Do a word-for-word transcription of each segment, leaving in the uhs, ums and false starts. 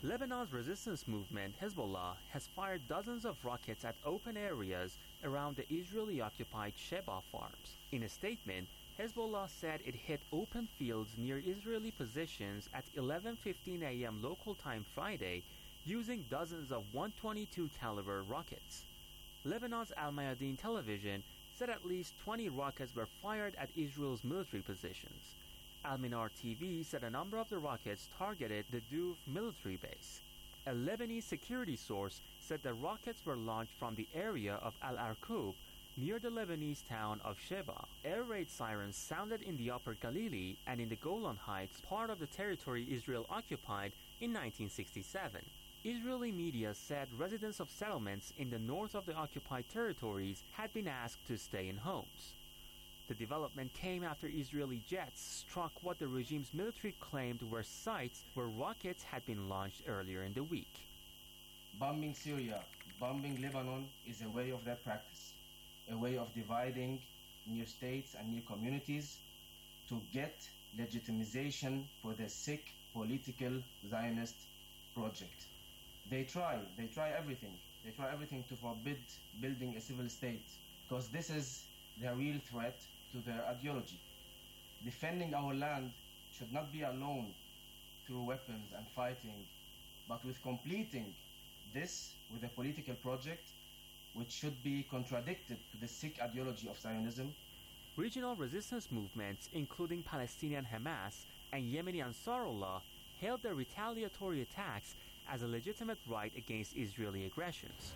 Lebanon's resistance movement, Hezbollah, has fired dozens of rockets at open areas around the Israeli-occupied Sheba farms. In a statement, Hezbollah said it hit open fields near Israeli positions at eleven fifteen a.m. local time Friday using dozens of one twenty-two caliber rockets. Lebanon's Al Mayadeen television said at least twenty rockets were fired at Israel's military positions. Al-Minar T V said a number of the rockets targeted the Duv military base. A Lebanese security source said the rockets were launched from the area of Al-Arkoub near the Lebanese town of Sheba. Air raid sirens sounded in the Upper Galilee and in the Golan Heights, part of the territory Israel occupied in nineteen sixty-seven. Israeli media said residents of settlements in the north of the occupied territories had been asked to stay in homes. The development came after Israeli jets struck what the regime's military claimed were sites where rockets had been launched earlier in the week. Bombing Syria, bombing Lebanon is a way of their practice, a way of dividing new states and new communities to get legitimization for their sick political Zionist project. They try, they try everything. They try everything to forbid building a civil state because this is the real threat to their ideology. Defending our land should not be alone through weapons and fighting, but with completing this with a political project which should be contradicted to the sick ideology of Zionism. Regional resistance movements, including Palestinian Hamas and Yemeni Ansarullah, hailed the retaliatory attacks as a legitimate right against Israeli aggressions.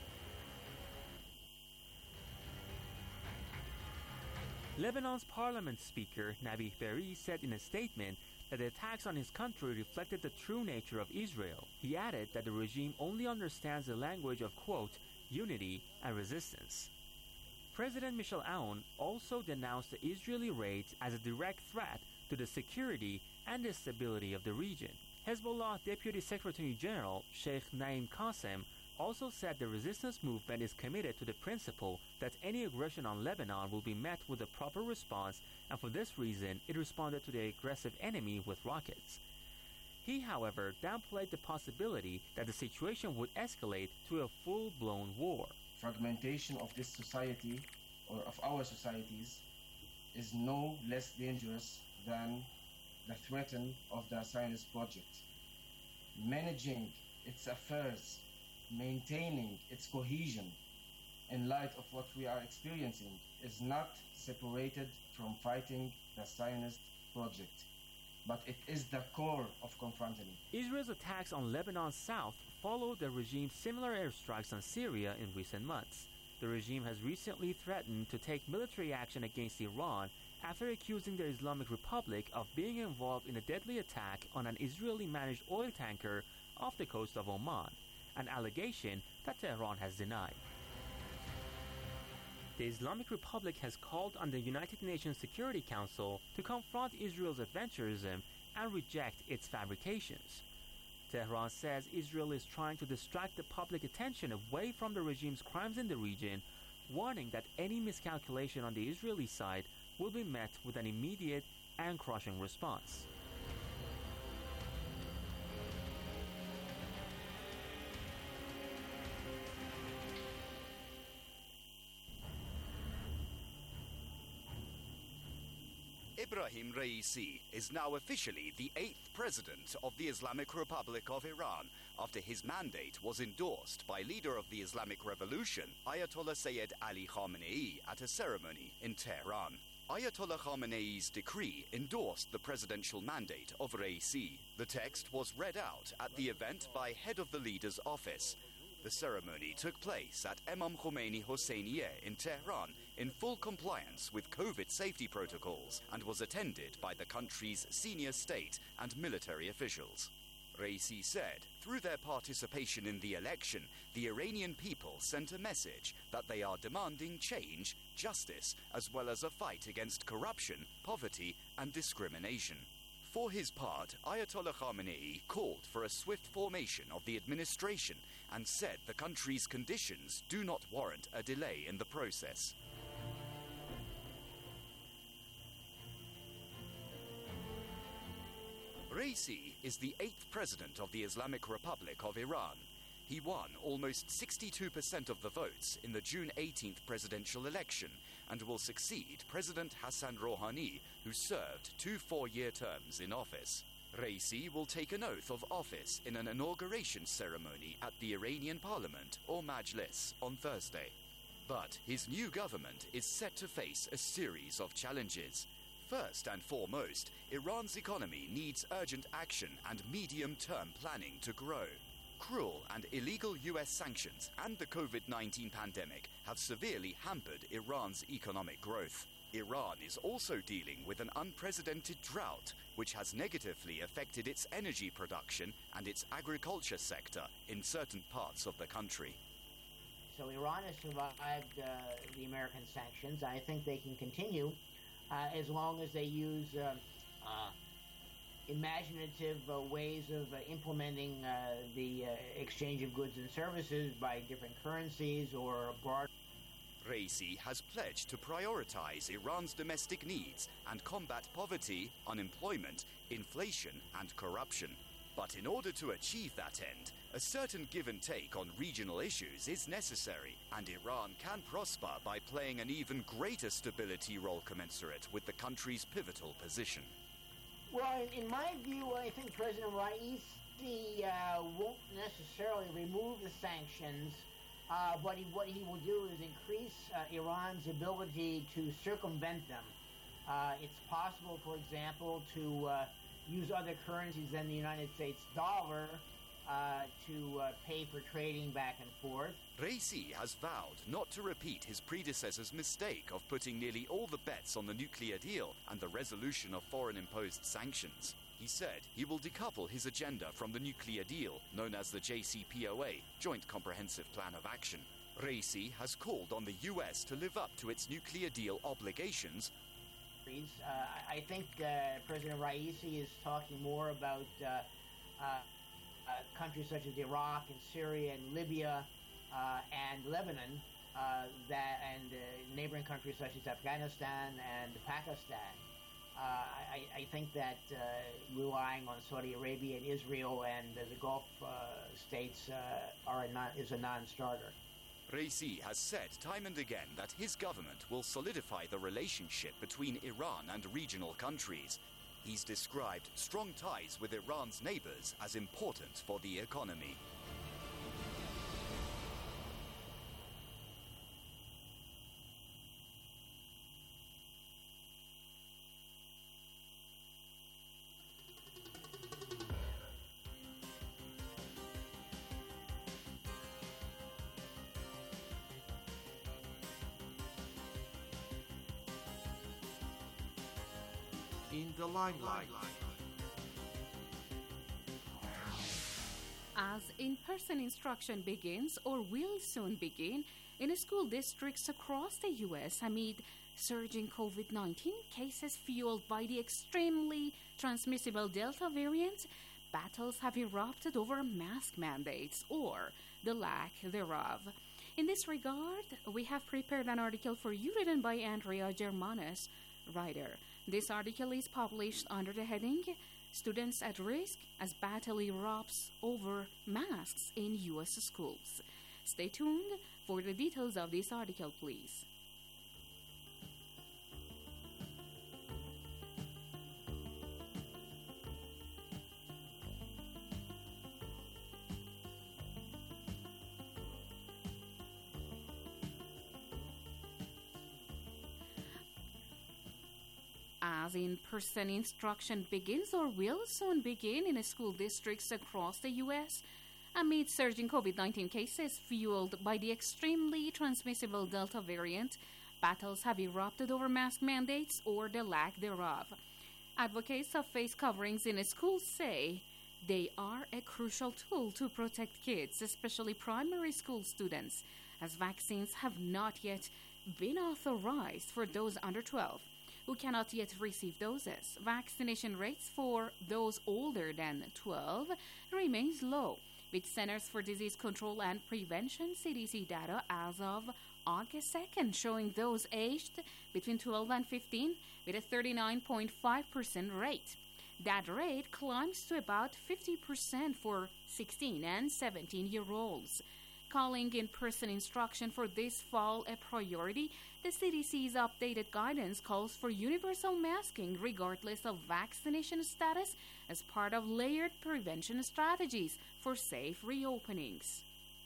Lebanon's parliament speaker, Nabih Berri, said in a statement that the attacks on his country reflected the true nature of Israel. He added that the regime only understands the language of, quote, unity and resistance. President Michel Aoun also denounced the Israeli raids as a direct threat to the security and the stability of the region. Hezbollah Deputy Secretary General Sheikh Naim Qassem also said the resistance movement is committed to the principle that any aggression on Lebanon will be met with a proper response, and for this reason, it responded to the aggressive enemy with rockets. He, however, downplayed the possibility that the situation would escalate to a full-blown war. Fragmentation of this society, or of our societies, is no less dangerous than the threat of the Zionist project. Managing its affairs, maintaining its cohesion in light of what we are experiencing is not separated from fighting the Zionist project, but it is the core of confronting it. Israel's attacks on Lebanon's south followed the regime's similar airstrikes on Syria in recent months. The regime has recently threatened to take military action against Iran after accusing the Islamic Republic of being involved in a deadly attack on an Israeli-managed oil tanker off the coast of Oman, an allegation that Tehran has denied. The Islamic Republic has called on the United Nations Security Council to confront Israel's adventurism and reject its fabrications. Tehran says Israel is trying to distract the public attention away from the regime's crimes in the region, warning that any miscalculation on the Israeli side will be met with an immediate and crushing response. Ebrahim Raisi is now officially the eighth president of the Islamic Republic of Iran after his mandate was endorsed by leader of the Islamic Revolution, Ayatollah Sayyid Ali Khamenei, at a ceremony in Tehran. Ayatollah Khamenei's decree endorsed the presidential mandate of Raisi. The text was read out at the event by head of the leader's office. The ceremony took place at Imam Khomeini Hosseinieh in Tehran in full compliance with COVID safety protocols and was attended by the country's senior state and military officials. Raisi said, through their participation in the election, the Iranian people sent a message that they are demanding change, justice, as well as a fight against corruption, poverty, and discrimination. For his part, Ayatollah Khamenei called for a swift formation of the administration and said the country's conditions do not warrant a delay in the process. Raisi is the eighth president of the Islamic Republic of Iran. He won almost sixty-two percent of the votes in the June eighteenth presidential election and will succeed President Hassan Rouhani, who served two four-year terms in office. Raisi will take an oath of office in an inauguration ceremony at the Iranian parliament, or Majlis, on Thursday. But his new government is set to face a series of challenges. First and foremost, Iran's economy needs urgent action and medium-term planning to grow. Cruel and illegal U S sanctions and the COVID nineteen pandemic have severely hampered Iran's economic growth. Iran is also dealing with an unprecedented drought, which has negatively affected its energy production and its agriculture sector in certain parts of the country. So Iran has survived uh, the American sanctions. I think they can continue uh, as long as they use uh, uh, imaginative uh, ways of uh, implementing uh, the uh, exchange of goods and services by different currencies or broad. Raisi has pledged to prioritize Iran's domestic needs and combat poverty, unemployment, inflation, and corruption. But in order to achieve that end, a certain give and take on regional issues is necessary, and Iran can prosper by playing an even greater stability role commensurate with the country's pivotal position. Well, in, in my view, I think President Raisi uh, won't necessarily remove the sanctions, uh, but he, what he will do is increase uh, Iran's ability to circumvent them. Uh, it's possible, for example, to uh, use other currencies than the United States dollar uh, to uh, pay for trading back and forth. Raisi has vowed not to repeat his predecessor's mistake of putting nearly all the bets on the nuclear deal and the resolution of foreign-imposed sanctions. He said he will decouple his agenda from the nuclear deal, known as the J C P O A, Joint Comprehensive Plan of Action. Raisi has called on the U S to live up to its nuclear deal obligations. Uh, I think uh, President Raisi is talking more about uh, uh, uh, countries such as Iraq and Syria and Libya uh, and Lebanon, uh, that and uh, neighboring countries such as Afghanistan and Pakistan. Uh, I, I think that uh, relying on Saudi Arabia and Israel and uh, the Gulf uh, states uh, are a non, is a non-starter. Raisi has said time and again that his government will solidify the relationship between Iran and regional countries. He's described strong ties with Iran's neighbors as important for the economy. In the limelight. As in-person instruction begins or will soon begin in school districts across the U S amid surging COVID nineteen cases fueled by the extremely transmissible Delta variant, battles have erupted over mask mandates or the lack thereof. In this regard, we have prepared an article for you written by Andrea Germanes, writer. This article is published under the heading Students at Risk as Battle Erupts Over Masks in U S Schools. Stay tuned for the details of this article, please. As in-person instruction begins or will soon begin in school districts across the U S amid surging COVID nineteen cases fueled by the extremely transmissible Delta variant, battles have erupted over mask mandates or the lack thereof. Advocates of face coverings in schools say they are a crucial tool to protect kids, especially primary school students, as vaccines have not yet been authorized for those under twelve. Who cannot yet receive doses. Vaccination rates for those older than twelve remains low, with Centers for Disease Control and Prevention C D C data as of August second showing those aged between twelve and fifteen with a thirty-nine point five percent rate. That rate climbs to about fifty percent for sixteen and seventeen-year-olds. Calling in-person instruction for this fall a priority, the C D C's updated guidance calls for universal masking regardless of vaccination status as part of layered prevention strategies for safe reopenings.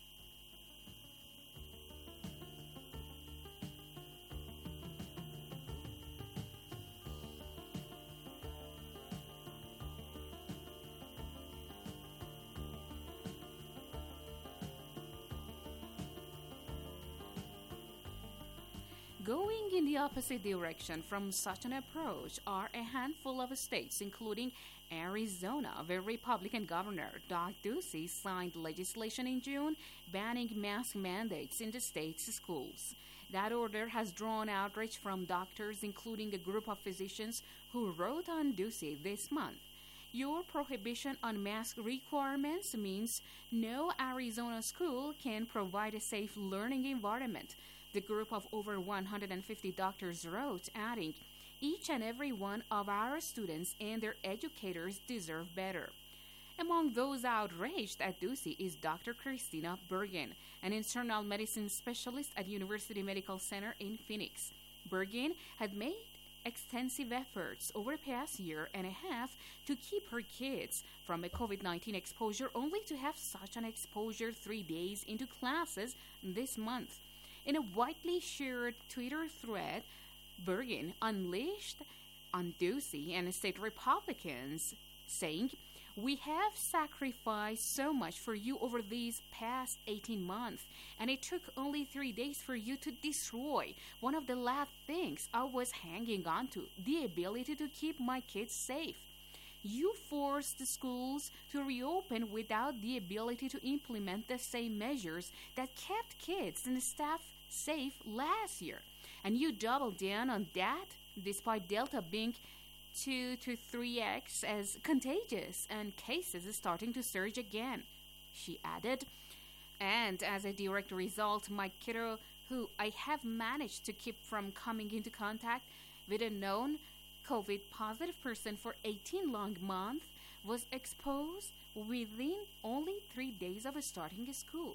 Going in the opposite direction from such an approach are a handful of states, including Arizona, where Republican Governor Doug Ducey signed legislation in June banning mask mandates in the state's schools. That order has drawn outrage from doctors, including a group of physicians who wrote on Ducey this month. Your prohibition on mask requirements means no Arizona school can provide a safe learning environment. The group of over one hundred fifty doctors wrote, adding, "Each and every one of our students and their educators deserve better." Among those outraged at Ducey is Doctor Christina Bergen, an internal medicine specialist at University Medical Center in Phoenix. Bergen had made extensive efforts over the past year and a half to keep her kids from a COVID nineteen exposure, only to have such an exposure three days into classes this month. In a widely shared Twitter thread, Bergen unleashed on Ducey and state Republicans, saying, "We have sacrificed so much for you over these past eighteen months, and it took only three days for you to destroy one of the last things I was hanging on to, the ability to keep my kids safe. You forced the schools to reopen without the ability to implement the same measures that kept kids and staff safe last year. And you doubled down on that despite Delta being two to three x as contagious and cases starting to surge again," she added. "And as a direct result, my kiddo, who I have managed to keep from coming into contact with a known COVID positive person for eighteen long months, was exposed within only three days of starting school."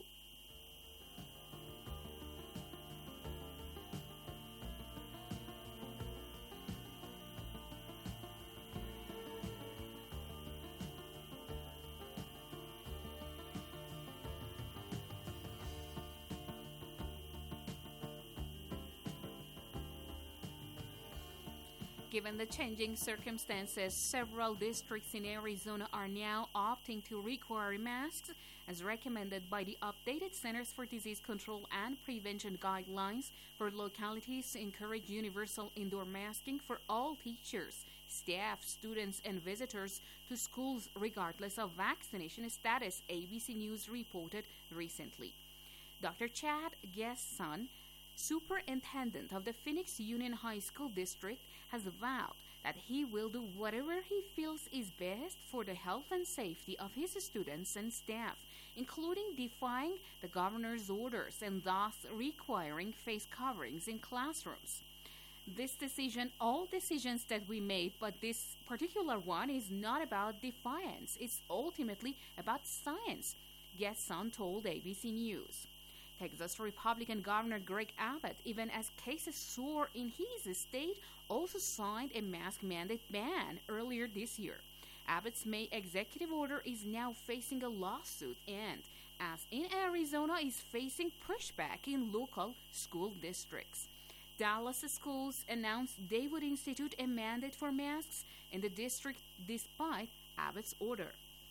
Given the changing circumstances, several districts in Arizona are now opting to require masks, as recommended by the updated Centers for Disease Control and Prevention guidelines for localities to encourage universal indoor masking for all teachers, staff, students, and visitors to schools regardless of vaccination status, A B C News reported recently. Doctor Chad Gesson, superintendent of the Phoenix Union High School District, has vowed that he will do whatever he feels is best for the health and safety of his students and staff, including defying the governor's orders and thus requiring face coverings in classrooms. This decision, all decisions that we made, but this particular one is not about defiance. It's ultimately about science, Gesson told A B C News. Texas Republican Governor Greg Abbott, even as cases soar in his state, also signed a mask mandate ban earlier this year. Abbott's May executive order is now facing a lawsuit and, as in Arizona, is facing pushback in local school districts. Dallas schools announced they would institute a mandate for masks in the district despite Abbott's order.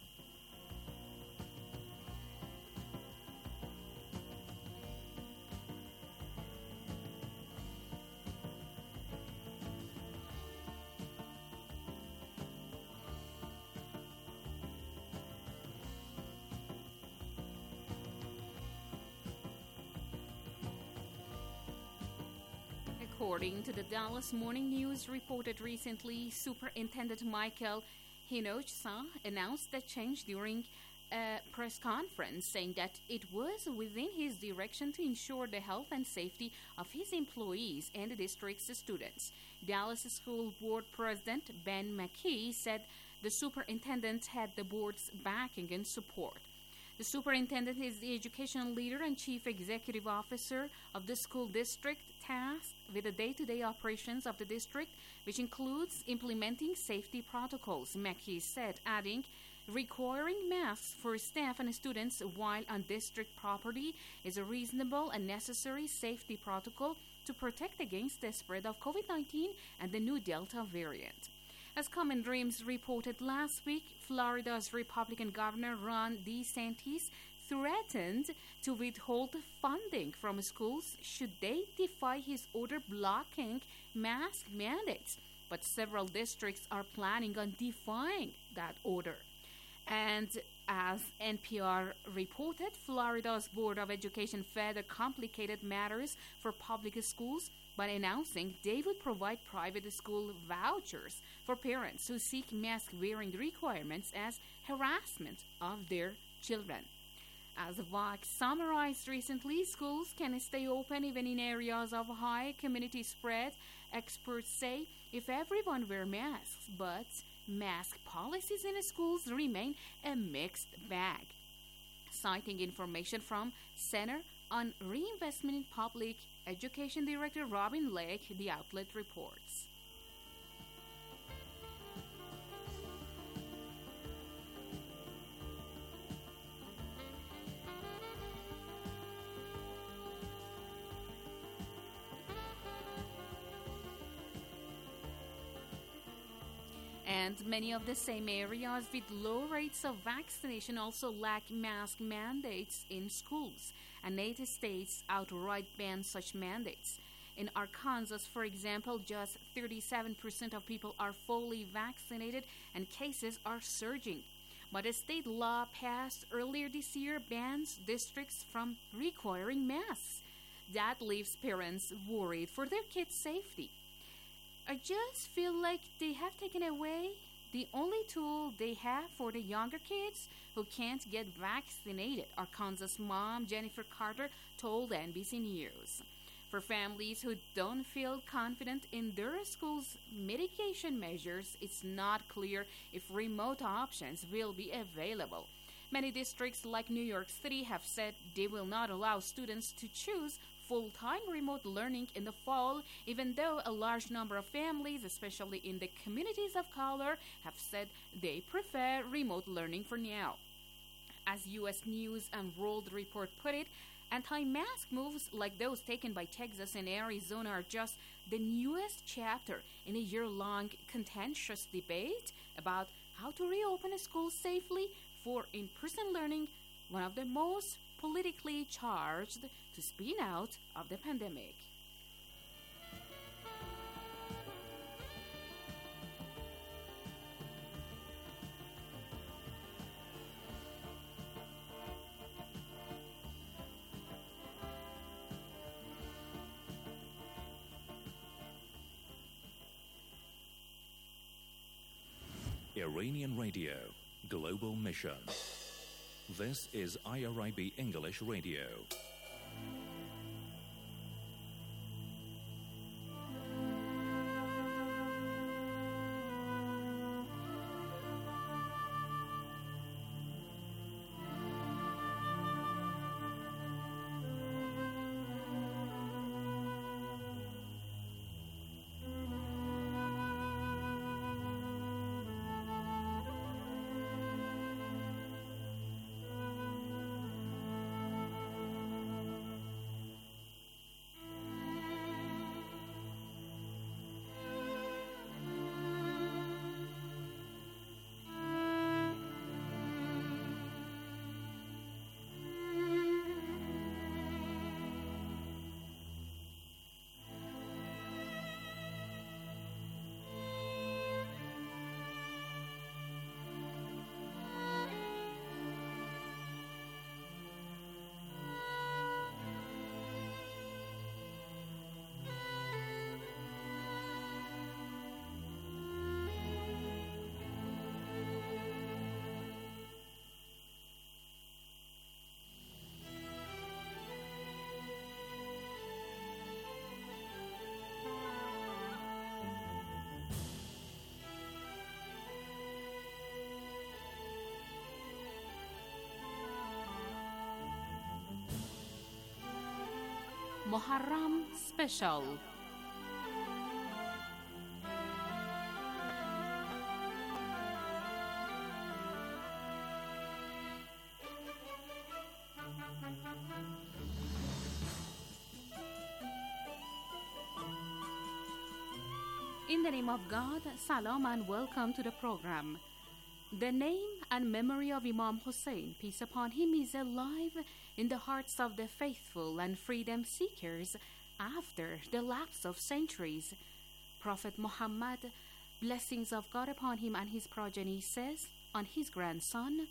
According to the Dallas Morning News reported recently, Superintendent Michael Hinojosa announced the change during a press conference, saying that it was within his direction to ensure the health and safety of his employees and the district's students. Dallas School Board President Ben McKee said The superintendent had the board's backing and support. The superintendent is the educational leader and chief executive officer of the school district, tasked with the day-to-day operations of the district, which includes implementing safety protocols, Mackey said, adding, requiring masks for staff and students while on district property is a reasonable and necessary safety protocol to protect against the spread of COVID nineteen and the new Delta variant. As Common Dreams reported last week, Florida's Republican Governor Ron DeSantis threatened to withhold funding from schools should they defy his order blocking mask mandates. But several districts are planning on defying that order. And as N P R reported, Florida's Board of Education further complicated matters for public schools by announcing they would provide private school vouchers for parents who seek mask-wearing requirements as harassment of their children. As Vox summarized recently, schools can stay open even in areas of high community spread, experts say, if everyone wear masks, but mask policies in schools remain a mixed bag. Citing information from Center on Reinvestment in Public Education Director Robin Lake, the outlet reports. And many of the same areas with low rates of vaccination also lack mask mandates in schools, and eight states outright ban such mandates. In Arkansas, for example, just thirty-seven percent of people are fully vaccinated and cases are surging. But a state law passed earlier this year bans districts from requiring masks. That leaves parents worried for their kids' safety. I just feel like they have taken away the only tool they have for the younger kids who can't get vaccinated, Arkansas mom Jennifer Carter told N B C News. For families who don't feel confident in their school's mitigation measures, it's not clear if remote options will be available. Many districts like New York City have said they will not allow students to choose full-time remote learning in the fall, even though a large number of families, especially in the communities of color, have said they prefer remote learning for now. As U S News and World Report put it, anti-mask moves like those taken by Texas and Arizona are just the newest chapter in a year-long contentious debate about how to reopen a school safely for in-person learning, one of the most politically charged to spin out of the pandemic. Iranian Radio, Global Mission. This is I R I B English Radio. Muharram Special. In the name of God, salam and welcome to the program. The name and memory of Imam Hussein, peace upon him, is alive in the hearts of the faithful and freedom seekers after the lapse of centuries. Prophet Muhammad, blessings of God upon him and his progeny, says on his grandson,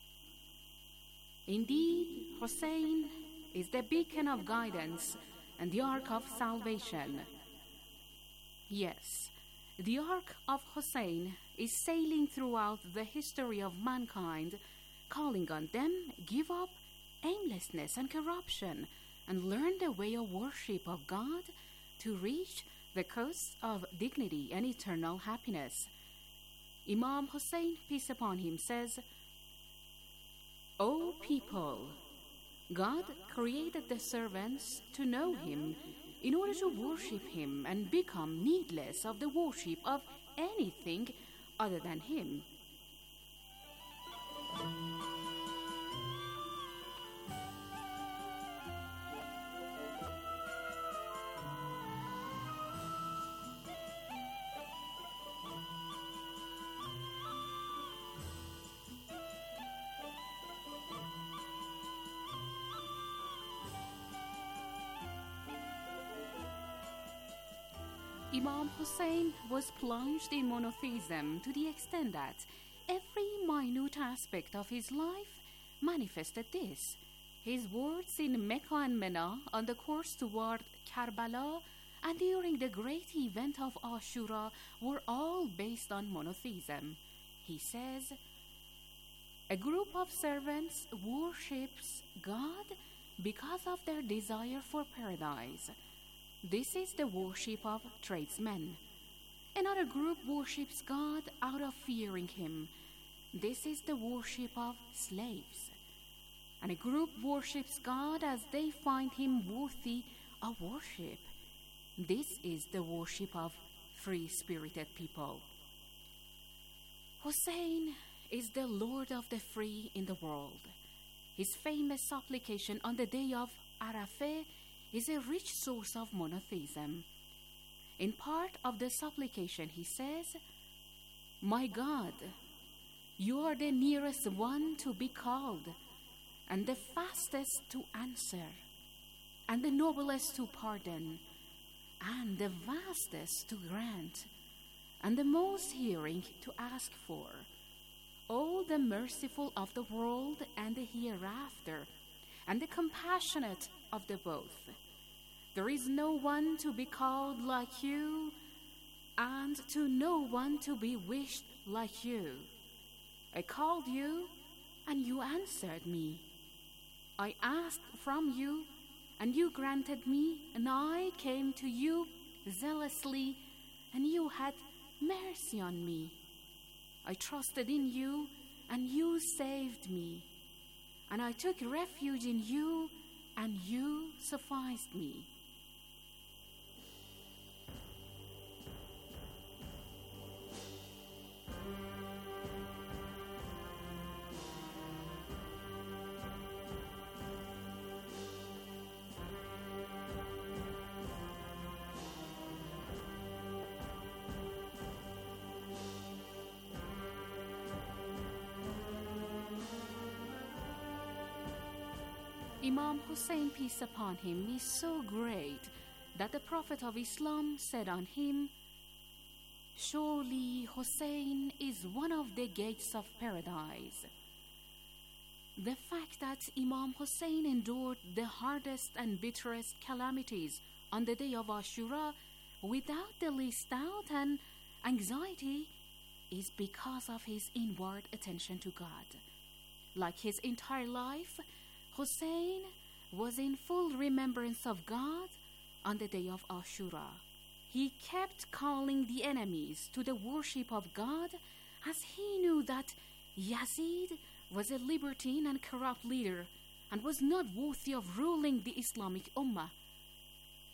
"Indeed, Hussein is the beacon of guidance and the ark of salvation." Yes, the ark of Hussein is sailing throughout the history of mankind, calling on them, give up aimlessness and corruption, and learn the way of worship of God to reach the coast of dignity and eternal happiness. Imam Hussein, peace upon him, says, "O people, God created the servants to know him in order to worship him and become needless of the worship of anything other than him." Imam Hussein was plunged in monotheism to the extent that every minute aspect of his life manifested this. His words in Mecca and Mina, on the course toward Karbala, and during the great event of Ashura were all based on monotheism. He says, "A group of servants worships God because of their desire for paradise. This is the worship of tradesmen. Another group worships God out of fearing him. This is the worship of slaves. And a group worships God as they find him worthy of worship. This is the worship of free-spirited people." Hussein is the Lord of the free in the world. His famous supplication on the day of Arafah is a rich source of monotheism. In part of the supplication he says, "My God, you are the nearest one to be called, and the fastest to answer, and the noblest to pardon, and the vastest to grant, and the most hearing to ask for. O the merciful of the world and the hereafter, and the compassionate of the both. There is no one to be called like you, and to no one to be wished like you. I called you, and you answered me. I asked from you, and you granted me, and I came to you zealously, and you had mercy on me. I trusted in you, and you saved me. And I took refuge in you, and you sufficed me." Imam Hussein, peace upon him, is so great that the Prophet of Islam said on him, "Surely Hussein is one of the gates of paradise." The fact that Imam Hussein endured the hardest and bitterest calamities on the day of Ashura without the least doubt and anxiety is because of his inward attention to God. Like his entire life, Hussein was in full remembrance of God on the day of Ashura. He kept calling the enemies to the worship of God as he knew that Yazid was a libertine and corrupt leader and was not worthy of ruling the Islamic Ummah.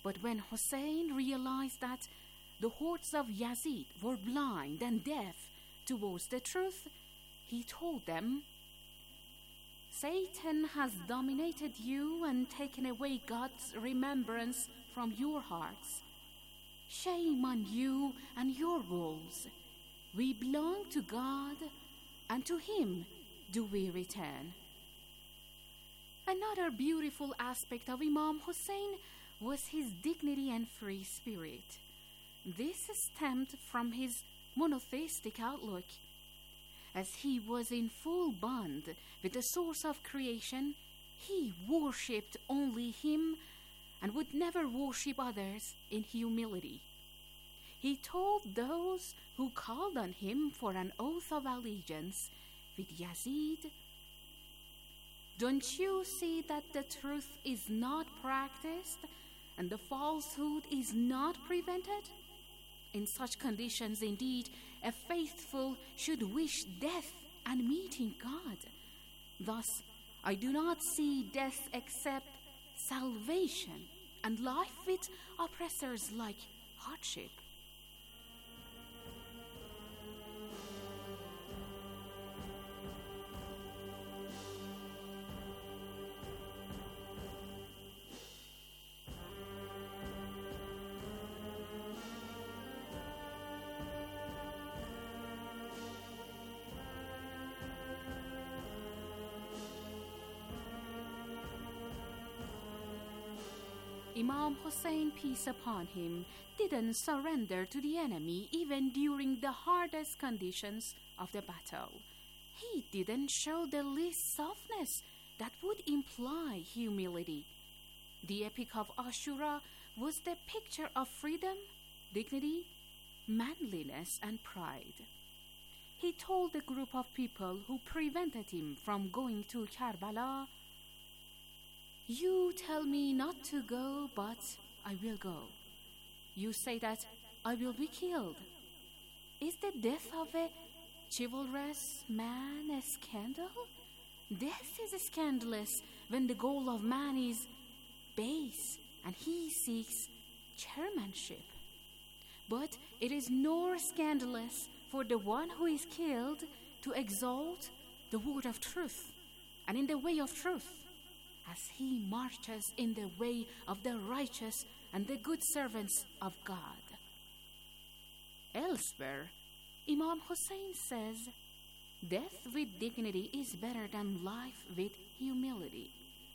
But when Hussein realized that the hordes of Yazid were blind and deaf towards the truth, he told them, Satan has dominated you and taken away God's remembrance from your hearts. Shame on you and your rules. We belong to God, and to Him do we return. Another beautiful aspect of Imam Hussein was his dignity and free spirit. This stemmed from his monotheistic outlook. As he was in full bond with the source of creation, he worshipped only Him and would never worship others in humility. He told those who called on him for an oath of allegiance with Yazid, don't you see that the truth is not practiced and the falsehood is not prevented? In such conditions, indeed, a faithful should wish death and meeting God. Thus, I do not see death except salvation and life with oppressors like hardship. Imam Hussein, peace upon him, didn't surrender to the enemy even during the hardest conditions of the battle. He didn't show the least softness that would imply humility. The Epic of Ashura was the picture of freedom, dignity, manliness, and pride. He told a group of people who prevented him from going to Karbala, you tell me not to go, but I will go. You say that I will be killed. Is the death of a chivalrous man a scandal? Death is scandalous when the goal of man is base and he seeks chairmanship. But it is nor scandalous for the one who is killed to exalt the word of truth and in the way of truth, as he marches in the way of the righteous and the good servants of God. Elsewhere, Imam Hussein says, death with dignity is better than life with humility.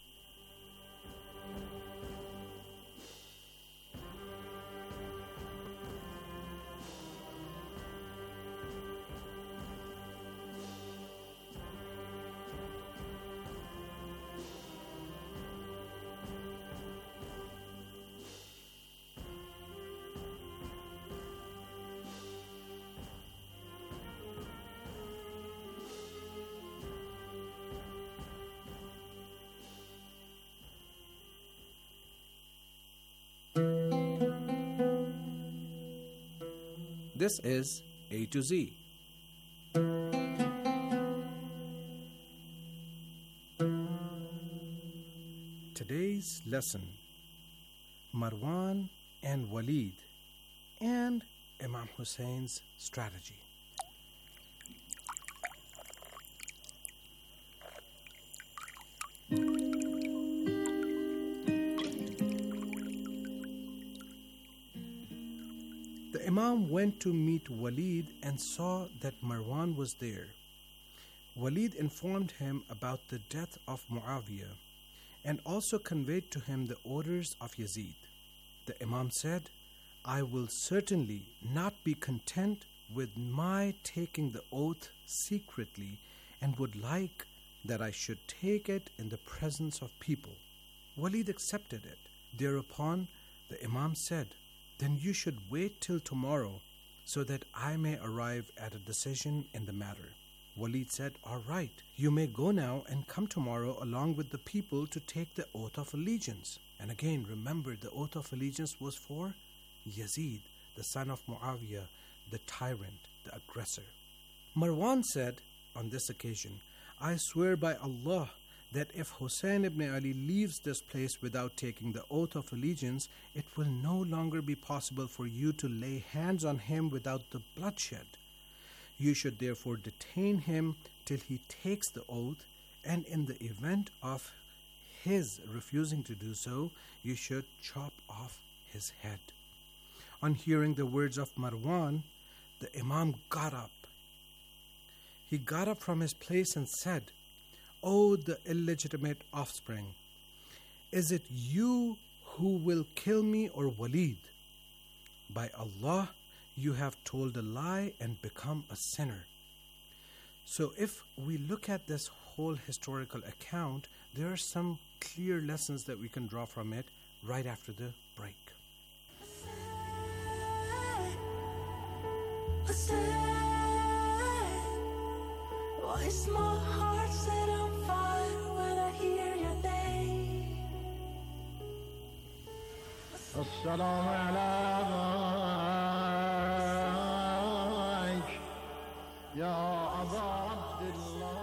This is A to Z. Today's lesson, Marwan and Walid and Imam Hussein's strategy. The Imam went to meet Walid and saw that Marwan was there. Walid informed him about the death of Muawiyah and also conveyed to him the orders of Yazid. The Imam said, I will certainly not be content with my taking the oath secretly and would like that I should take it in the presence of people. Walid accepted it. Thereupon the Imam said, then you should wait till tomorrow so that I may arrive at a decision in the matter. Walid said, all right, you may go now and come tomorrow along with the people to take the oath of allegiance. And again, remember, the oath of allegiance was for Yazid, the son of Muawiyah, the tyrant, the aggressor. Marwan said on this occasion, I swear by Allah that if Hussein ibn Ali leaves this place without taking the oath of allegiance, it will no longer be possible for you to lay hands on him without the bloodshed. You should therefore detain him till he takes the oath, and in the event of his refusing to do so, you should chop off his head. On hearing the words of Marwan, the Imam got up. He got up from his place and said, O the illegitimate offspring, is it you who will kill me or Walid? By Allah, you have told a lie and become a sinner. So if we look at this whole historical account, there are some clear lessons that we can draw from it right after the break. Why is my heart set on fire when I hear your name? Assalamu alaikum, ya Aba Abdullah.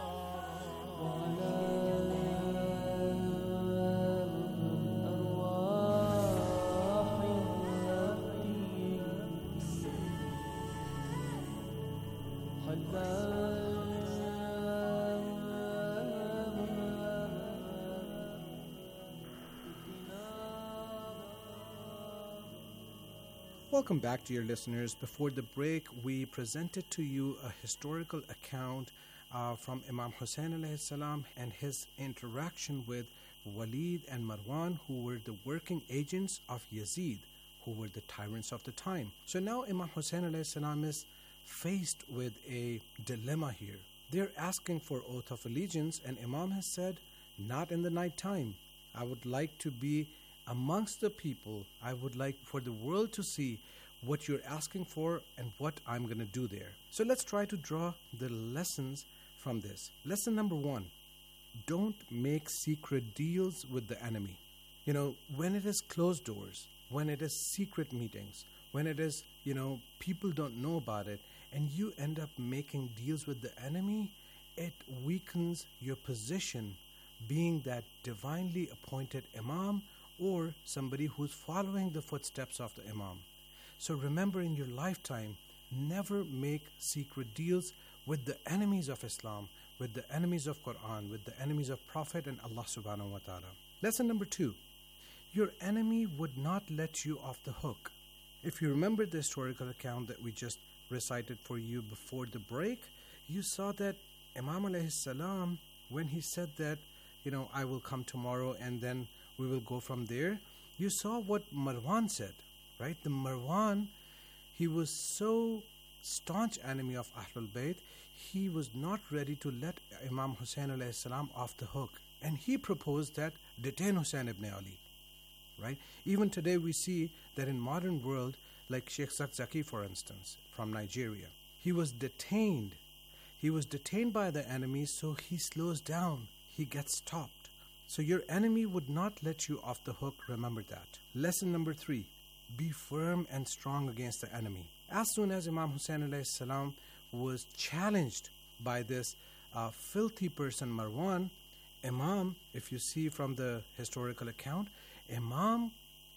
Welcome back, dear listeners. Before the break, we presented to you a historical account uh, from Imam Hussein alayhi salam and his interaction with Walid and Marwan, who were the working agents of Yazid, who were the tyrants of the time. So now Imam Hussein alayhi salam is faced with a dilemma here. They're asking for oath of allegiance, and Imam has said, not in the night time. I would like to be amongst the people. I would like for the world to see what you're asking for and what I'm going to do there. So let's try to draw the lessons from this. Lesson number one, don't make secret deals with the enemy. You know, when it is closed doors, when it is secret meetings, when it is, you know, people don't know about it, and you end up making deals with the enemy, it weakens your position being that divinely appointed imam or somebody who's following the footsteps of the imam. So remember, in your lifetime, never make secret deals with the enemies of Islam, with the enemies of Quran, with the enemies of Prophet and Allah subhanahu wa ta'ala. Lesson number two, your enemy would not let you off the hook. If you remember the historical account that we just recited for you before the break, you saw that Imam alayhi salam, when he said that, you know, I will come tomorrow and then we will go from there, you saw what Marwan said, right? The Marwan, he was so staunch enemy of Ahlul Bayt, he was not ready to let Imam Hussein alayhi salam off the hook. And he proposed that detain Hussein ibn Ali, right? Even today we see that in modern world, like Sheikh Zakzaki, for instance, from Nigeria, he was detained. He was detained by the enemy, so he slows down. He gets stopped. So your enemy would not let you off the hook. Remember that. Lesson number three, be firm and strong against the enemy. As soon as Imam Hussein alayhi salam was challenged by this uh, filthy person Marwan, Imam, if you see from the historical account, Imam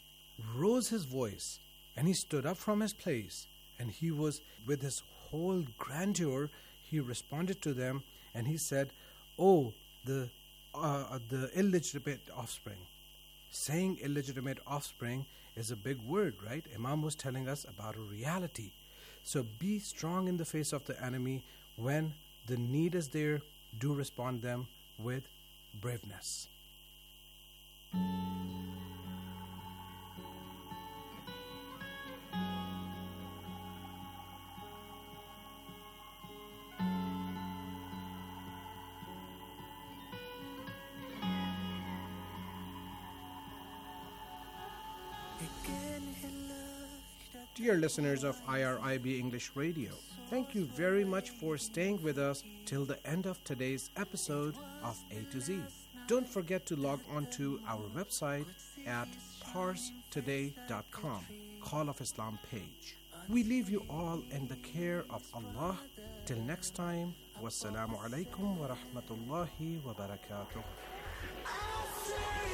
rose his voice and he stood up from his place, and he was, with his whole grandeur, he responded to them and he said, oh, the uh, the illegitimate offspring. Saying illegitimate offspring is a big word, right? Imam was telling us about a reality. So be strong in the face of the enemy. When the need is there, do respond them with braveness. Dear listeners of I R I B English Radio, thank you very much for staying with us till the end of today's episode of A to Z. Don't forget to log on to our website at pars today dot com, Call of Islam page. We leave you all in the care of Allah. Till next time, wassalamu alaikum wa rahmatullahi wa barakatuh.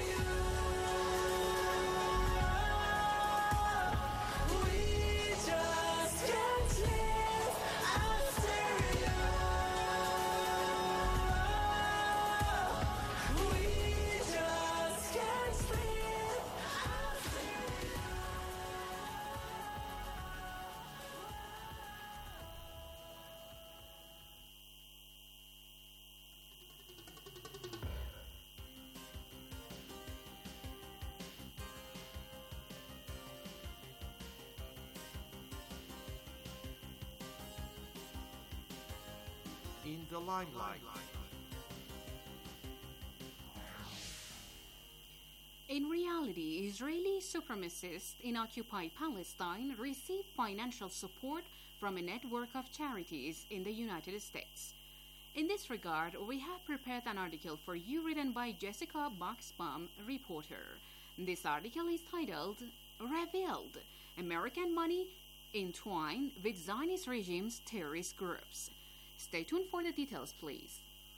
In the limelight. In reality, Israeli supremacists in occupied Palestine receive financial support from a network of charities in the United States. In this regard, we have prepared an article for you written by Jessica Boxbaum, reporter. This article is titled, Revealed, American Money Entwined with Zionist Regime's Terrorist Groups. Stay tuned for the details, please.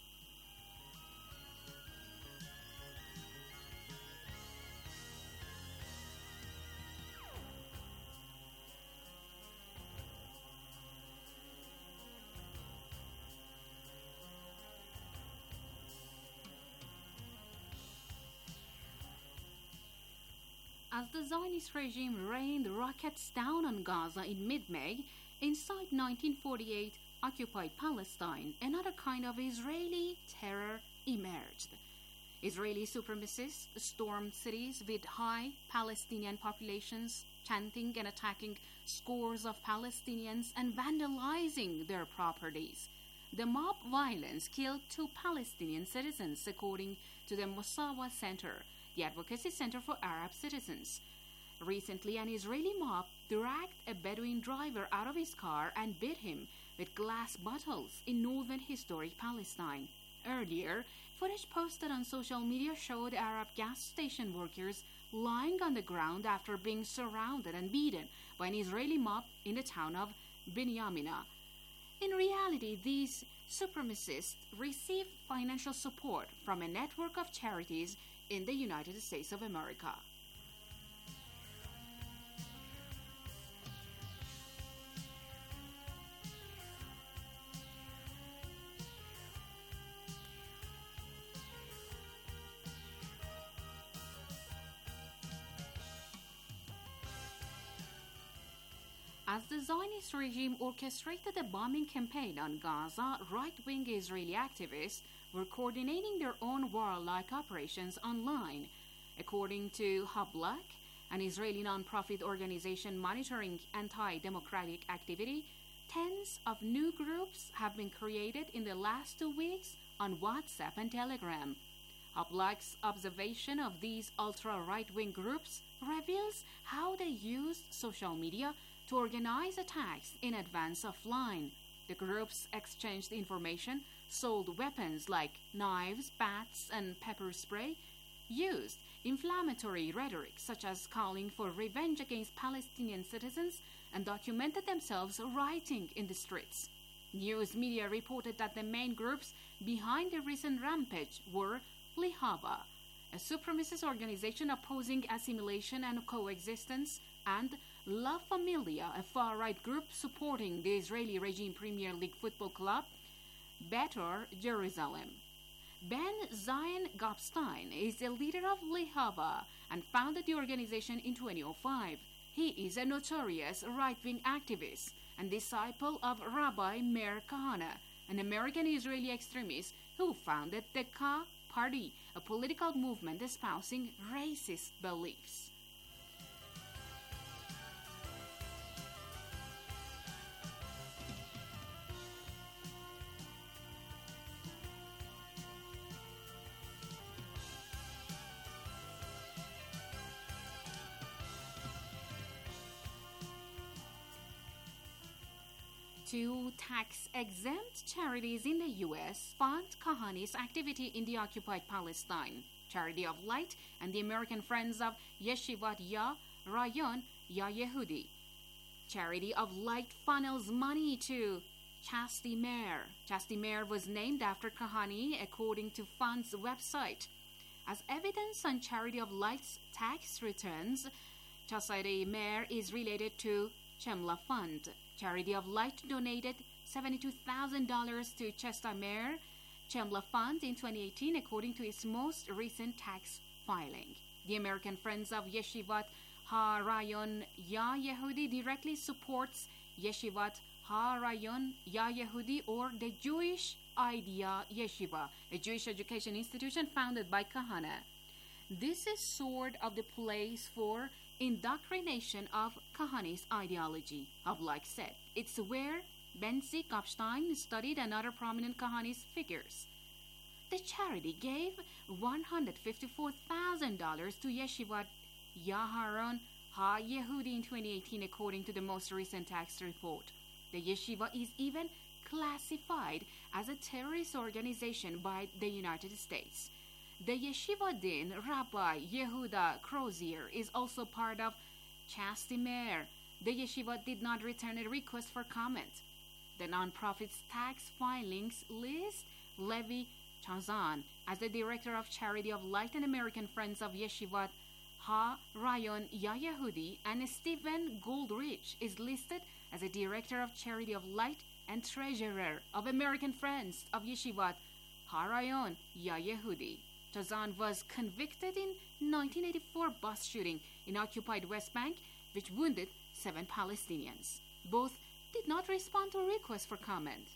As the Zionist regime rained rockets down on Gaza in mid-May, inside nineteen forty-eight occupied Palestine, another kind of Israeli terror emerged. Israeli supremacists stormed cities with high Palestinian populations, chanting and attacking scores of Palestinians and vandalizing their properties. The mob violence killed two Palestinian citizens, according to the Mosawa Center, the Advocacy Center for Arab Citizens. Recently, an Israeli mob dragged a Bedouin driver out of his car and beat him with glass bottles in northern historic Palestine. Earlier, footage posted on social media showed Arab gas station workers lying on the ground after being surrounded and beaten by an Israeli mob in the town of Binyamina. In reality, these supremacists received financial support from a network of charities in the United States of America. As the Zionist regime orchestrated a bombing campaign on Gaza, right-wing Israeli activists were coordinating their own warlike operations online. According to Hablak, an Israeli non-profit organization monitoring anti-democratic activity, tens of new groups have been created in the last two weeks on WhatsApp and Telegram. Hablak's observation of these ultra-right-wing groups reveals how they used social media to organize attacks in advance offline. The groups exchanged information, sold weapons like knives, bats, and pepper spray, used inflammatory rhetoric such as calling for revenge against Palestinian citizens, and documented themselves rioting in the streets. News media reported that the main groups behind the recent rampage were Lihava, a supremacist organization opposing assimilation and coexistence, and La Familia, a far-right group supporting the Israeli regime Premier League football club, Better Jerusalem. Ben Zion Gopstein is the leader of Lehava and founded the organization in twenty oh five. He is a notorious right-wing activist and disciple of Rabbi Meir Kahane, an American-Israeli extremist who founded the Ka Party, a political movement espousing racist beliefs. Two tax-exempt charities in the U S fund Kahane's activity in the occupied Palestine, Charity of Light and the American Friends of Yeshivat Ya Rayon Ya Yehudi. Charity of Light funnels money to Chastity Meir. Chastity Meir was named after Kahane according to fund's website. As evidence on Charity of Light's tax returns, Chestai Meir is related to Chemla Fund. Charity of Light donated seventy-two thousand dollars to Chestai Meir Chemla Fund in twenty eighteen, according to its most recent tax filing. The American Friends of Yeshivat HaRayon Ya Yehudi directly supports Yeshivat HaRayon Ya Yehudi, or the Jewish Idea Yeshiva, a Jewish education institution founded by Kahana. This is sort of the place for indoctrination of Kahani's ideology, Havlak said. It's where Benzi Kopstein studied and other prominent Kahani's figures. The charity gave one hundred fifty-four thousand dollars to Yeshivat Yaharon Ha-Yehudi in twenty eighteen, according to the most recent tax report. The yeshiva is even classified as a terrorist organization by the United States. The Yeshiva Din Rabbi Yehuda Crozier is also part of Chestai Meir. The yeshiva did not return a request for comment. The nonprofit's tax filings list Levi Chazan as the director of Charity of Light and American Friends of Yeshivat Ha-Rayon Ya Yehudi, and Stephen Goldrich is listed as a director of Charity of Light and treasurer of American Friends of Yeshivat Ha-Rayon Ya Yehudi. Chazan was convicted in nineteen eighty-four bus shooting in occupied West Bank, which wounded seven Palestinians. Both did not respond to a request for comment.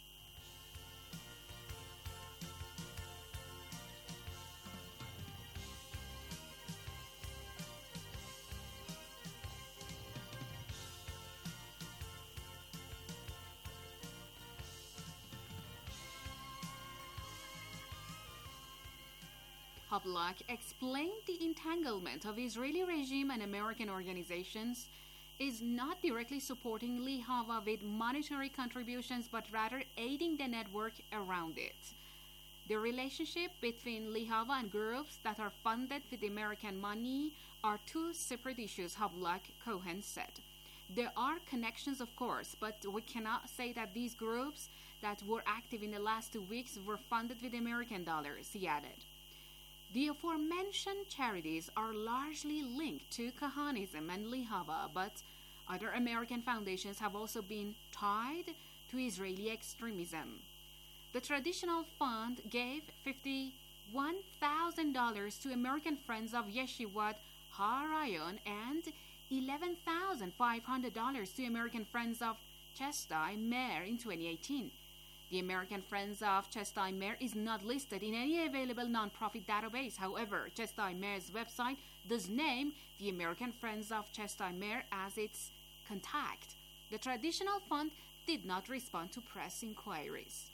Havlak explained the entanglement of Israeli regime and American organizations is not directly supporting Lehava with monetary contributions, but rather aiding the network around it. The relationship between Lehava and groups that are funded with American money are two separate issues, Havlak Cohen said. There are connections, of course, but we cannot say that these groups that were active in the last two weeks were funded with American dollars, he added. The aforementioned charities are largely linked to Kahanism and Lehava, but other American foundations have also been tied to Israeli extremism. The Traditional Fund gave fifty-one thousand dollars to American Friends of Yeshivat Ha-Rayon and eleven thousand five hundred dollars to American Friends of Chestai Meir in twenty eighteen. The American Friends of Chestai Meir is not listed in any available nonprofit database. However, Chestai Meir's website does name the American Friends of Chestai Meir as its contact. The Traditional Fund did not respond to press inquiries.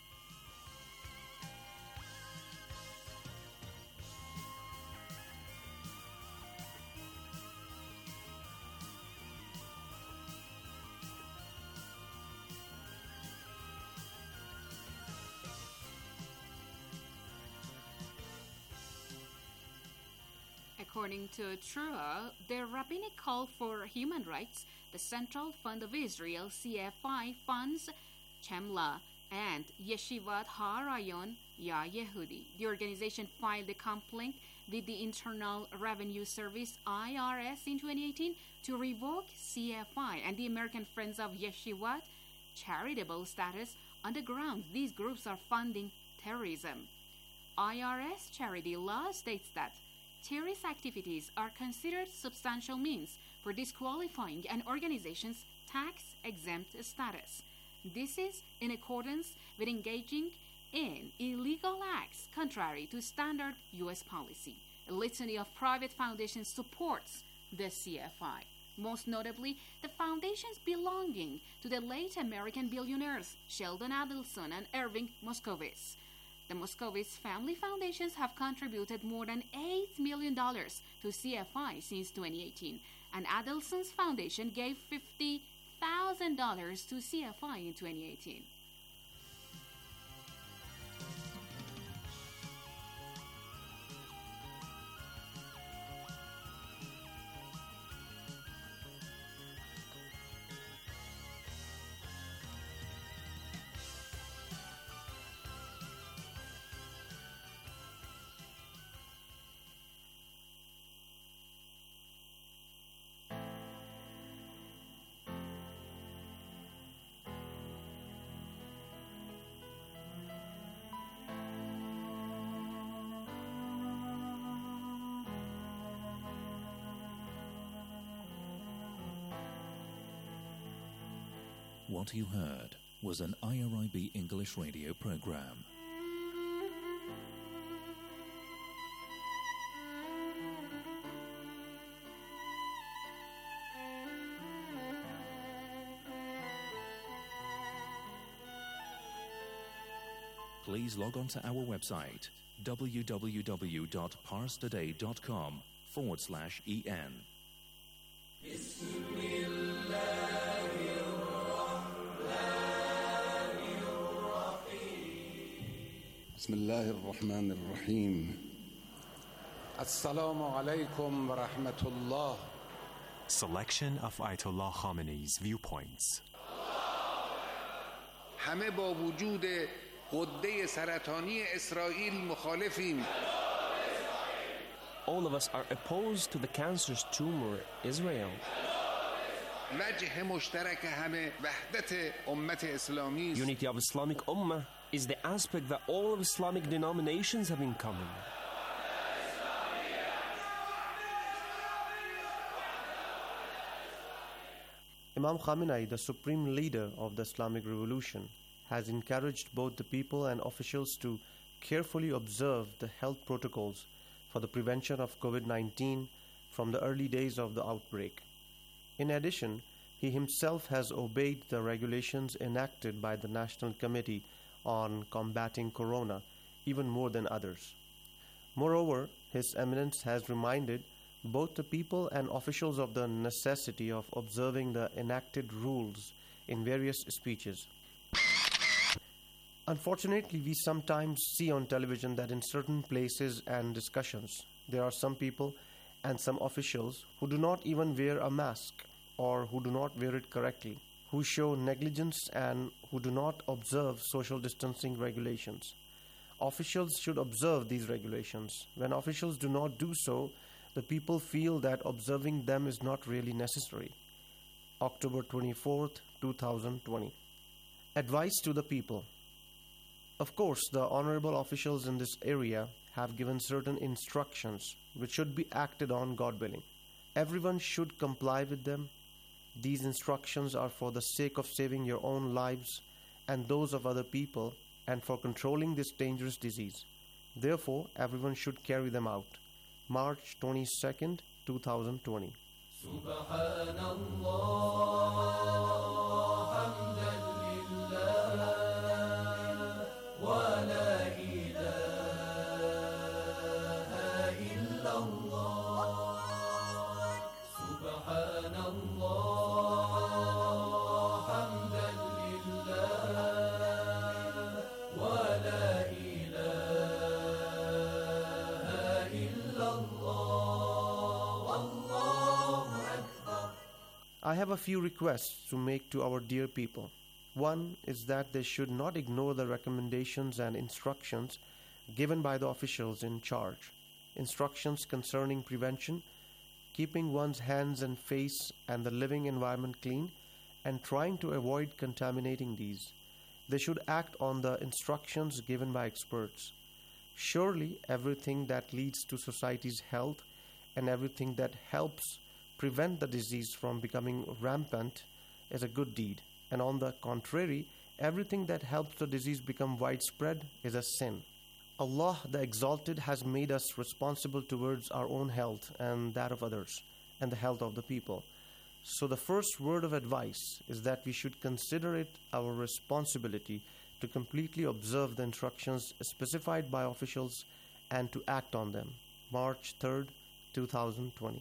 According to Trua, the Rabbinic Call for Human Rights, the Central Fund of Israel, C F I, funds Chemla and Yeshivat Ha-Rayon Ya Yehudi. The organization filed a complaint with the Internal Revenue Service, I R S, in twenty eighteen to revoke C F I and the American Friends of Yeshivat charitable status on the grounds these groups are funding terrorism. I R S charity law states that terrorist activities are considered substantial means for disqualifying an organization's tax-exempt status. This is in accordance with engaging in illegal acts contrary to standard U S policy. A litany of private foundations supports the C F I, most notably the foundations belonging to the late American billionaires Sheldon Adelson and Irving Moscovitz. The Moscovitz family foundations have contributed more than eight million dollars to C F I since twenty eighteen, and Adelson's foundation gave fifty thousand dollars to C F I in twenty eighteen. What you heard was an I R I B English radio program. Please log on to our website www.parstoday.com forward slash en. بسم الله الرحمن الرحيم السلام عليكم ورحمة الله. Selection of Ayatollah Khamenei's viewpoints. همه با وجود غده سرطانی اسرائیل مخالفیم. All of us are opposed to the cancerous tumor Israel. وجه مشترک همه وحدت امت اسلامی است. Unity of Islamic Ummah is the aspect that all of Islamic denominations have in common. Imam Khamenei, the supreme leader of the Islamic Revolution, has encouraged both the people and officials to carefully observe the health protocols for the prevention of COVID nineteen from the early days of the outbreak. In addition, he himself has obeyed the regulations enacted by the National Committee on Combating Corona even more than others. Moreover, His Eminence has reminded both the people and officials of the necessity of observing the enacted rules in various speeches. Unfortunately, we sometimes see on television that in certain places and discussions, there are some people and some officials who do not even wear a mask or who do not wear it correctly, who show negligence and who do not observe social distancing regulations. Officials should observe these regulations. When officials do not do so, the people feel that observing them is not really necessary. October twenty-fourth, twenty twenty. Advice to the people. Of course, the honorable officials in this area have given certain instructions which should be acted on, God willing. Everyone should comply with them. These instructions are for the sake of saving your own lives and those of other people and for controlling this dangerous disease. Therefore, everyone should carry them out. March twenty-second, twenty twenty. I have a few requests to make to our dear people. One is that they should not ignore the recommendations and instructions given by the officials in charge. Instructions concerning prevention, keeping one's hands and face and the living environment clean, and trying to avoid contaminating these. They should act on the instructions given by experts. Surely everything that leads to society's health and everything that helps prevent the disease from becoming rampant is a good deed, and on the contrary, everything that helps the disease become widespread is a sin. Allah the Exalted has made us responsible towards our own health and that of others, and the health of the people. So the first word of advice is that we should consider it our responsibility to completely observe the instructions specified by officials and to act on them. March third, twenty twenty.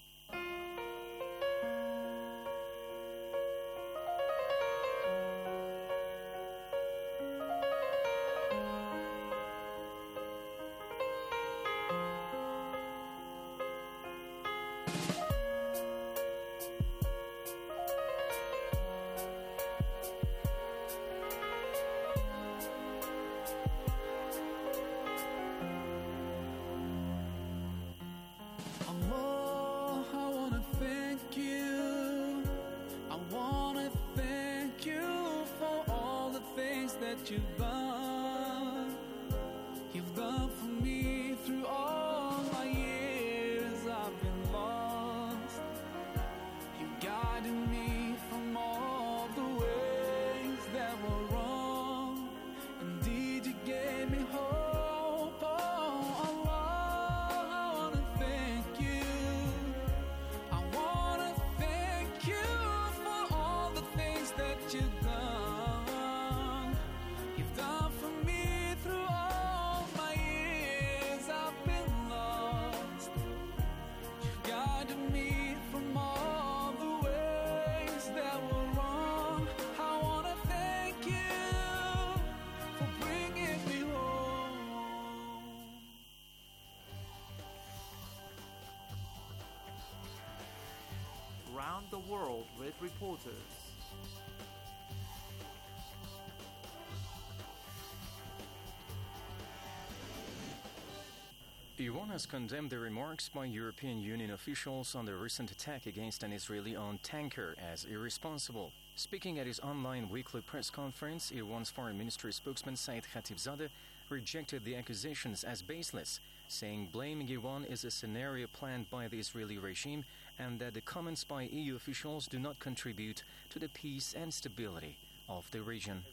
You've done, you've done for me through all my years. I've been lost. You guided me from all the way. let you gone. You've done for me through all my years I've been lost. You've guided me from all the ways that were wrong. I wanna thank you for bringing me home. Round the world with reporters. Iran has condemned the remarks by European Union officials on the recent attack against an Israeli-owned tanker as irresponsible. Speaking at his online weekly press conference, Iran's foreign ministry spokesman Saeed Khatibzadeh rejected the accusations as baseless, saying blaming Iran is a scenario planned by the Israeli regime and that the comments by E U officials do not contribute to the peace and stability of the region.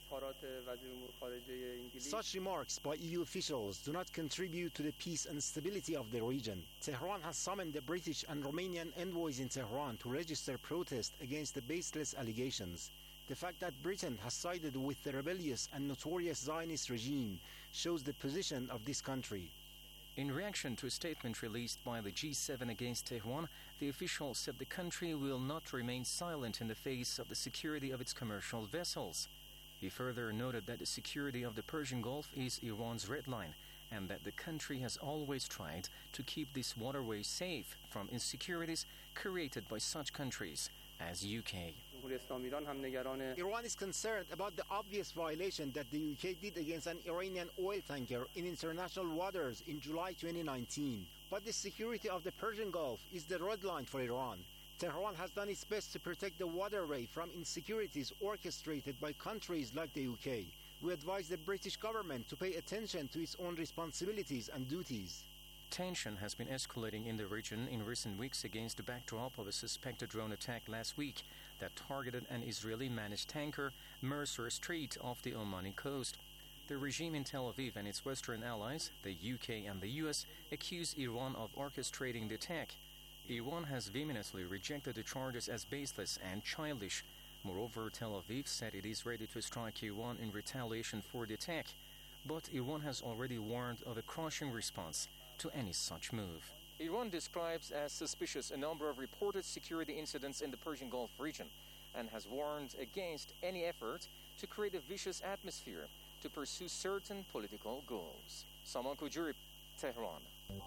Such remarks by E U officials do not contribute to the peace and stability of the region. Tehran has summoned the British and Romanian envoys in Tehran to register protest against the baseless allegations. The fact that Britain has sided with the rebellious and notorious Zionist regime shows the position of this country. In reaction to a statement released by the G seven against Tehran, the official said the country will not remain silent in the face of the security of its commercial vessels. He further noted that the security of the Persian Gulf is Iran's red line and that the country has always tried to keep this waterway safe from insecurities created by such countries as U K. Iran is concerned about the obvious violation that the U K did against an Iranian oil tanker in international waters in July twenty nineteen. But the security of the Persian Gulf is the red line for Iran. Tehran has done its best to protect the waterway from insecurities orchestrated by countries like the U K. We advise the British government to pay attention to its own responsibilities and duties. Tension has been escalating in the region in recent weeks against the backdrop of a suspected drone attack last week that targeted an Israeli-managed tanker, Mercer Street, off the Omani coast. The regime in Tel Aviv and its Western allies, the U K and the U S, accuse Iran of orchestrating the attack. Iran has vehemently rejected the charges as baseless and childish. Moreover, Tel Aviv said it is ready to strike Iran in retaliation for the attack. But Iran has already warned of a crushing response to any such move. Iran describes as suspicious a number of reported security incidents in the Persian Gulf region and has warned against any effort to create a vicious atmosphere to pursue certain political goals. Salman Kujuri, Tehran.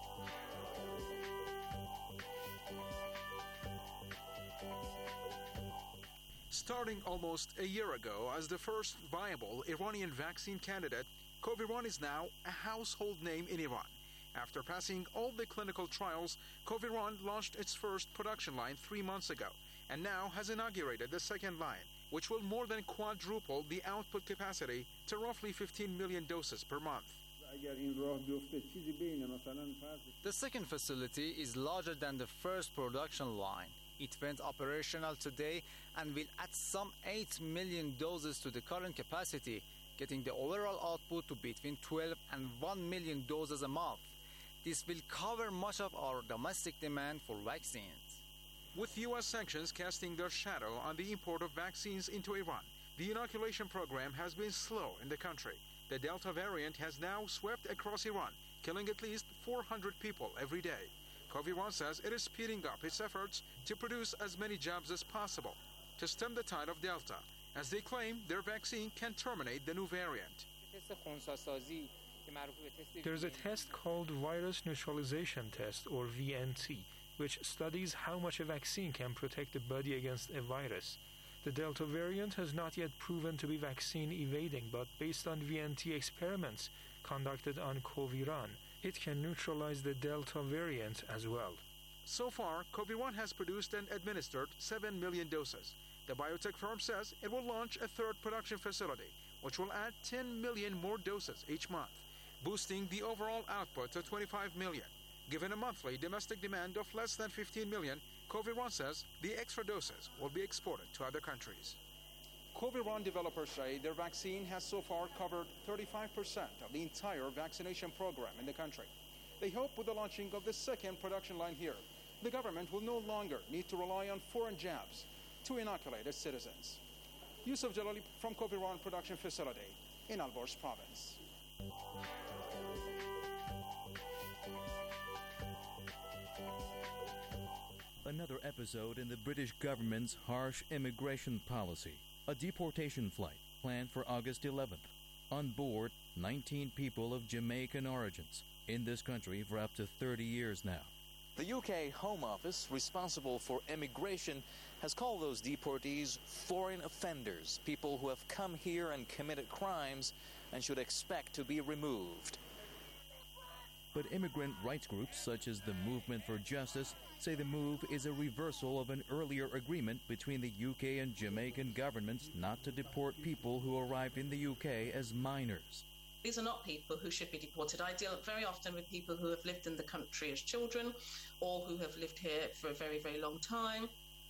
Starting almost a year ago as the first viable Iranian vaccine candidate, Coviran is now a household name in Iran. After passing all the clinical trials, Coviran launched its first production line three months ago and now has inaugurated the second line, which will more than quadruple the output capacity to roughly fifteen million doses per month. The second facility is larger than the first production line. It went operational today and will add some eight million doses to the current capacity, getting the overall output to between twelve and one million doses a month. This will cover much of our domestic demand for vaccines. With U S sanctions casting their shadow on the import of vaccines into Iran, the inoculation program has been slow in the country. The Delta variant has now swept across Iran, killing at least four hundred people every day. Coviran says it is speeding up its efforts to produce as many jobs as possible to stem the tide of Delta, as they claim their vaccine can terminate the new variant. There's a test called Virus Neutralization Test, or V N T, which studies how much a vaccine can protect the body against a virus. The Delta variant has not yet proven to be vaccine evading, but based on V N T experiments conducted on Coviran, it can neutralize the Delta variant as well. So far, Coviran has produced and administered seven million doses. The biotech firm says it will launch a third production facility, which will add ten million more doses each month, boosting the overall output to twenty-five million. Given a monthly domestic demand of less than fifteen million, Coviran says the extra doses will be exported to other countries. Coviran developers say their vaccine has so far covered thirty-five percent of the entire vaccination program in the country. They hope with the launching of the second production line here, the government will no longer need to rely on foreign jabs to inoculate its citizens. Yusuf Jalali from Coviran Production Facility in Alborz Province. Another episode in the British government's harsh immigration policy. A deportation flight planned for August eleventh. On board, nineteen people of Jamaican origins, in this country for up to thirty years now. The U K Home Office, responsible for immigration, has called those deportees foreign offenders, people who have come here and committed crimes and should expect to be removed. But immigrant rights groups such as the Movement for Justice say the move is a reversal of an earlier agreement between the U K and Jamaican governments not to deport people who arrived in the U K as minors. These are not people who should be deported. I deal very often with people who have lived in the country as children, or who have lived here for a very, very long time,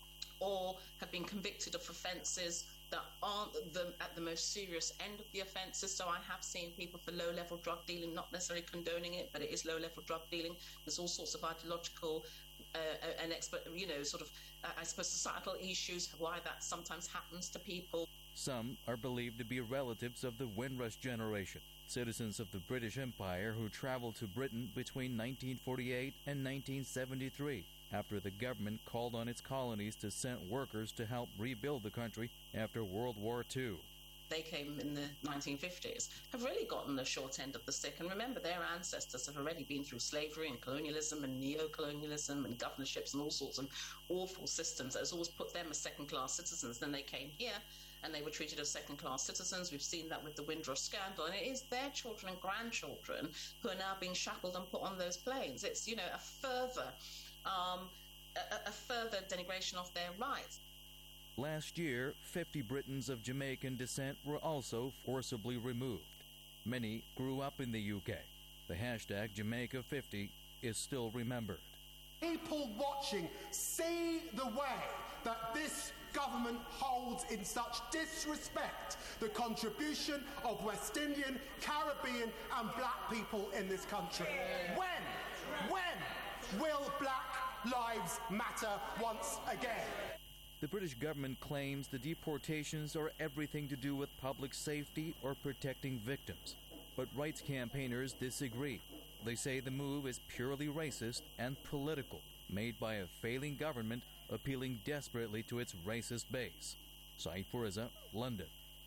or have been convicted of offences that aren't the, at the most serious end of the offences. So I have seen people for low-level drug dealing, not necessarily condoning it, but it is low-level drug dealing. There's all sorts of ideological uh, and expert, you know, sort of, uh, I suppose, societal issues why that sometimes happens to people. Some are believed to be relatives of the Windrush generation, citizens of the British Empire who traveled to Britain between nineteen forty-eight and nineteen seventy-three, after the government called on its colonies to send workers to help rebuild the country after World War Two. They came in the nineteen fifties, have really gotten the short end of the stick. And remember, their ancestors have already been through slavery and colonialism and neo-colonialism and governorships and all sorts of awful systems that has always put them as second-class citizens. Then they came here and they were treated as second-class citizens. We've seen that with the Windrush scandal. And it is their children and grandchildren who are now being shackled and put on those planes. It's, you know, a further, um, a, a further denigration of their rights. Last year, fifty Britons of Jamaican descent were also forcibly removed. Many grew up in the U K. The hashtag Jamaica fifty is still remembered. People watching see the way that this government holds in such disrespect the contribution of West Indian, Caribbean and black people in this country. When, when will Black Lives Matter once again? The British government claims the deportations are everything to do with public safety or protecting victims. But rights campaigners disagree. They say the move is purely racist and political, made by a failing government appealing desperately to its racist base. Saeed Fariza, London.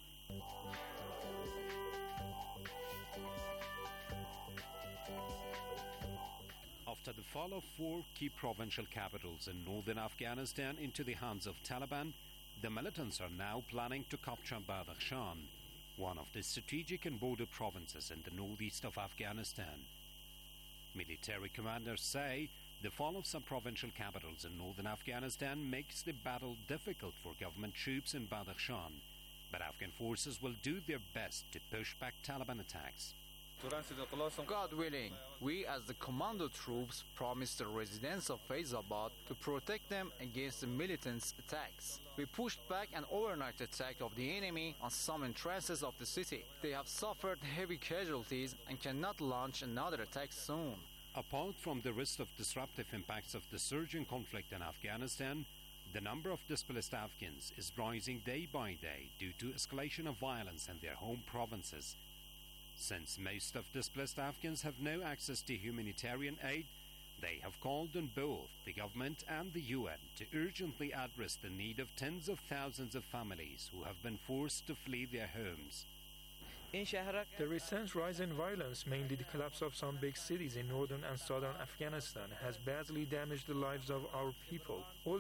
After the fall of four key provincial capitals in northern Afghanistan into the hands of Taliban, the militants are now planning to capture Badakhshan, one of the strategic and border provinces in the northeast of Afghanistan. Military commanders say the fall of some provincial capitals in northern Afghanistan makes the battle difficult for government troops in Badakhshan, but Afghan forces will do their best to push back Taliban attacks. God willing, we as the commando troops promised the residents of Faizabad to protect them against the militants' attacks. We pushed back an overnight attack of the enemy on some entrances of the city. They have suffered heavy casualties and cannot launch another attack soon. Apart from the risk of disruptive impacts of the surging conflict in Afghanistan, the number of displaced Afghans is rising day by day due to escalation of violence in their home provinces. Since most of displaced Afghans have no access to humanitarian aid, they have called on both the government and the U N to urgently address the need of tens of thousands of families who have been forced to flee their homes. The recent rise in violence, mainly the collapse of some big cities in northern and southern Afghanistan, has badly damaged the lives of our people. All